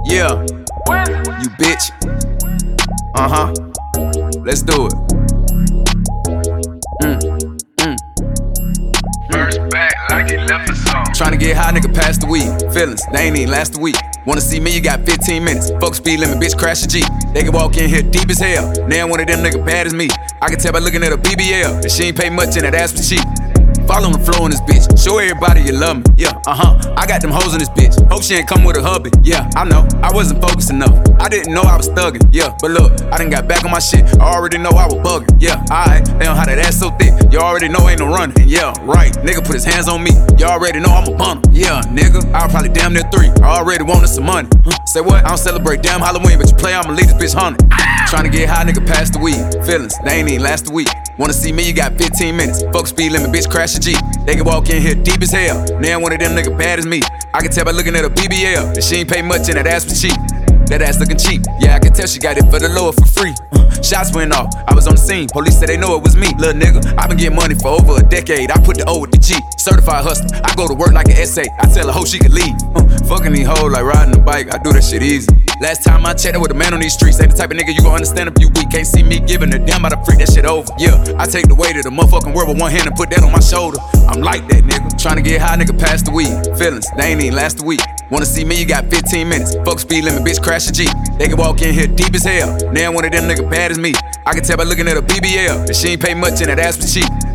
Yeah, you bitch. Let's do it. First back like it left us on. Tryna get high, nigga, pass the weed. Feelings, they ain't even last a week. Wanna see me, you got 15 minutes. Fuck speed limit, bitch, crash a Jeep. They can walk in here deep as hell. Now one of them nigga bad as me. I can tell by looking at a BBL that she ain't pay much and that ass was cheap. Fall on the floor in this bitch. Show everybody you love me. Yeah, I got them hoes in this bitch. Hope she ain't come with a hubby. Yeah, I know. I wasn't focused enough. I didn't know I was thugging. Yeah, but look, I done got back on my shit. I already know I was bugging. Yeah, alright. They don't have that ass so thick. You already know ain't no running. And yeah, right. Nigga put his hands on me. You already know I'm a bundle. Yeah, nigga. I'll probably damn near 3. I already wanted some money. Say what? I don't celebrate damn Halloween, but you play, I'ma leave this bitch haunted. Tryna get high, nigga, pass the weed. Feelings, they ain't even last a week. Wanna see me, you got 15 minutes. Fuck speed limit, bitch, crash a Jeep. They can walk in here deep as hell. Now one of them nigga bad as me. I can tell by looking at a BBL that she ain't pay much and that ass was cheap. That ass looking cheap. Yeah, I can tell she got it for the Lord for free. Shots went off, I was on the scene. Police said they know it was me, little nigga. I been getting money for over a decade. I put the O with the G. Certified hustler. I go to work like an essay. I tell a hoe she could leave. Fucking these hoes like riding a bike. I do that shit easy. Last time I checked, I with a man on these streets. Ain't the type of nigga you gon' understand if you weak. Can't see me giving a damn about to freak that shit over. Yeah, I take the weight of the motherfucking world with one hand and put that on my shoulder. I'm like that nigga. Tryna get high, nigga, pass the weed. Feelings, they ain't even last a week. Wanna see me, you got 15 minutes. Fuck speed limit, bitch, crash a Jeep. They can walk in here deep as hell. Now one of them nigga bad as me. I can tell by looking at a BBL that she ain't pay much and that ass was cheap.